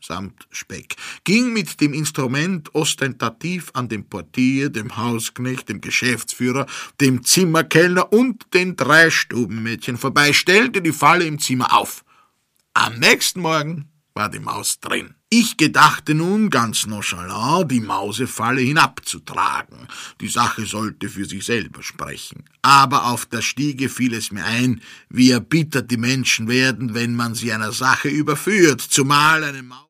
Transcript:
samt Speck, ging mit dem Instrument ostentativ an dem Portier, dem Hausknecht, dem Geschäftsführer, dem Zimmerkellner und den 3 Stubenmädchen vorbei, stellte die Falle im Zimmer auf. Am nächsten Morgen war die Maus drin. Ich gedachte nun, ganz nonchalant, die Mausefalle hinabzutragen. Die Sache sollte für sich selber sprechen. Aber auf der Stiege fiel es mir ein, wie erbittert die Menschen werden, wenn man sie einer Sache überführt, zumal eine Maus